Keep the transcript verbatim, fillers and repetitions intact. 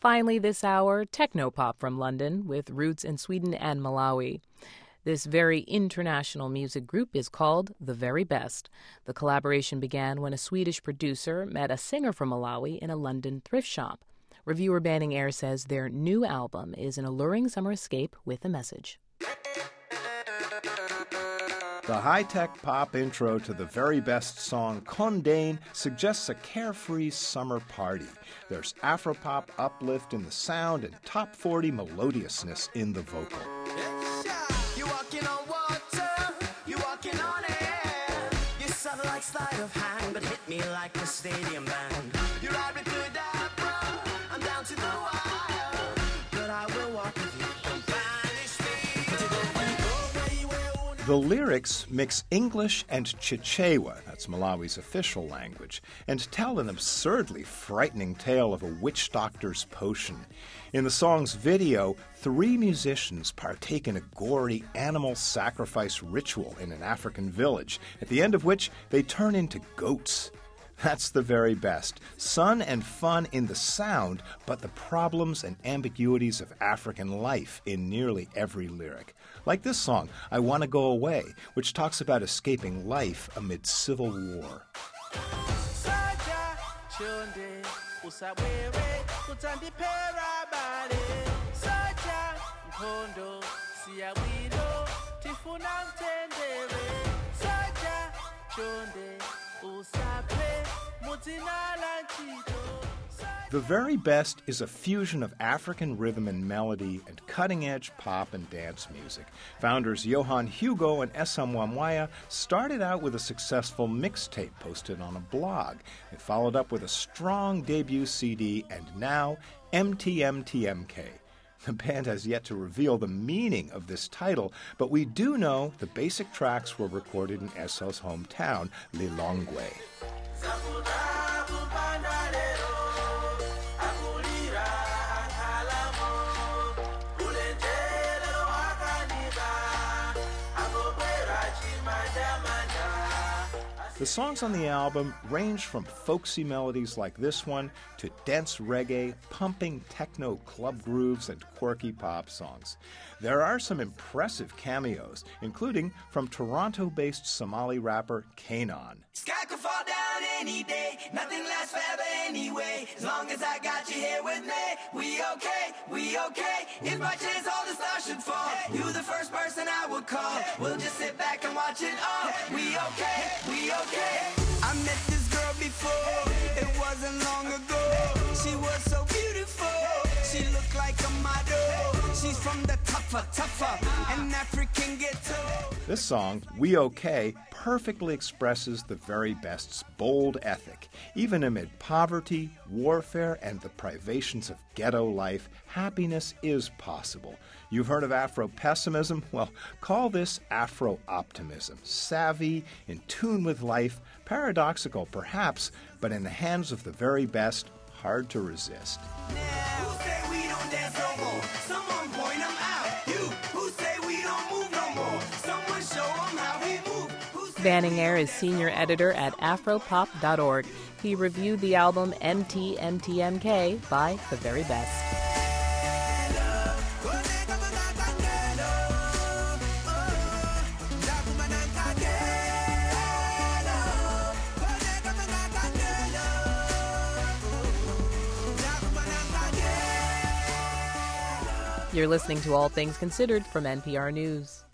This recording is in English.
Finally this hour, technopop from London with roots in Sweden and Malawi. This very international music group is called The Very Best. The collaboration began when a Swedish producer met a singer from Malawi in a London thrift shop. Reviewer Banning Air says their new album is an alluring summer escape with a message. The high-tech pop intro to The Very Best song Condane suggests a carefree summer party. There's Afropop uplift in the sound and top forty melodiousness in the vocal. You're walking on water, you're walking on air. You sound like sleight of hand, but hit me like a stadium band. You ride me through the I'm down to the wire, but I will walk with you. The lyrics mix English and Chichewa, that's Malawi's official language, and tell an absurdly frightening tale of a witch doctor's potion. In the song's video, three musicians partake in a gory animal sacrifice ritual in an African village, at the end of which they turn into goats. That's The Very Best. Sun and fun in the sound, but the problems and ambiguities of African life in nearly every lyric. Like this song, I Want to Go Away, which talks about escaping life amid civil war. The Very Best is a fusion of African rhythm and melody and cutting-edge pop and dance music. Founders Johan Hugo and Essam Wamwaya started out with a successful mixtape posted on a blog. They followed up with a strong debut C D and now M T M T M K. The band has yet to reveal the meaning of this title, but we do know the basic tracks were recorded in Esso's hometown, Lilongwe. The songs on the album range from folksy melodies like this one to dense reggae, pumping techno club grooves, and quirky pop songs. There are some impressive cameos, including from Toronto-based Somali rapper Kanon. Sky could fall down any day, nothing lasts forever anyway. As long as I got you here with me, we okay, we okay. If by chance all the stars should fall, you the first person I would call. We'll just sit back and watch it all. We okay, we okay. I met this girl before, it wasn't long ago. She was so beautiful, she looked like a model. She's from the tougher, tougher, an African ghetto. This song, We Okay, perfectly expresses The Very Best's bold ethic. Even amid poverty, warfare, and the privations of ghetto life, happiness is possible. You've heard of Afro-pessimism? Well, call this Afro-optimism. Savvy, in tune with life, paradoxical perhaps, but in the hands of The Very Best, hard to resist. Banning Air is senior editor at afropop dot org. He reviewed the album M T M T M K by The Very Best. You're listening to All Things Considered from N P R News.